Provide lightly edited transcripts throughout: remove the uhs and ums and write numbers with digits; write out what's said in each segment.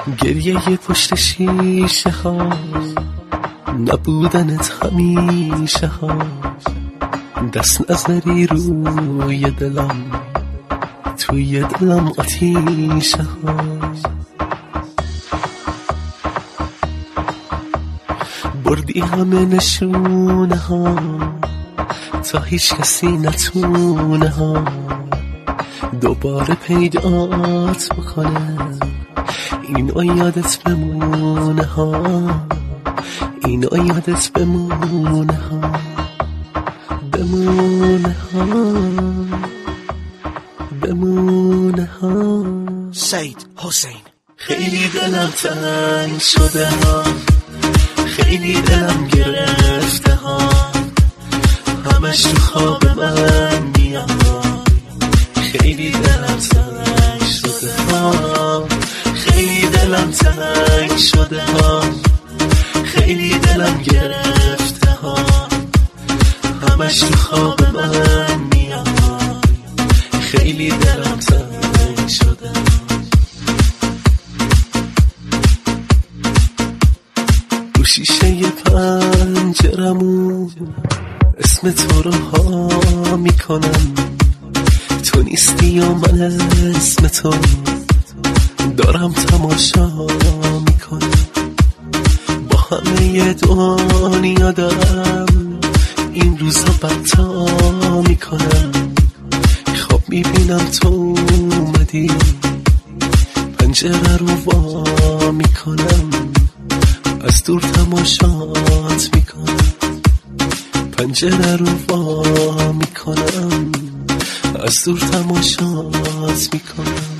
گریه پشت شیشه ها، نبودنت همیشه ها، دست نظری روی دلم، توی دلم آتیشه ها. بردی همه نشونه ها تا هیچ کسی نتونه ها دوباره پیدات بکنه، اینو یادت بمونه ها، اینو یادت بمونه ها، بمونه ها، بمونه ها. سید حسین. خیلی دلم تنگ شده ها، خیلی دلم گرفته ها، همش تو خواب من میاد. خیلی دلم تنگ شده ها، خیلی دلم تنگ شده ها، خیلی دلم گرفته ها، همش تو خواب من میاد. خیلی دلم تنگ شده. رو شیشه پنجرمون اسم تو رو ها میکنم، تو نیستی و من اسم تو دارم تماشا میکنم. با همه دنیا دارم این روزا بتا میکنم، خواب میبینم تو اومدی، پنجره رو وا میکنم، از دور تماشات میکنم، پنجره رو وا میکنم، از دور تماشات میکنم.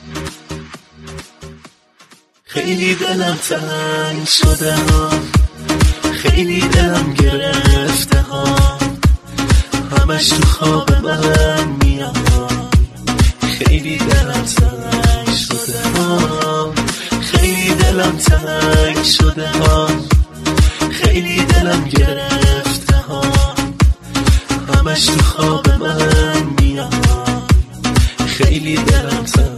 خیلی دلم تنگ شده ها، خیلی دلم گرفته ها، همش تو خواب من میاد. خیلی دلم تنگ شده ها، خیلی دلم تنگ شده ها، خیلی دلم گرفته ها، همش تو خواب من میاد. خیلی دلم تنگ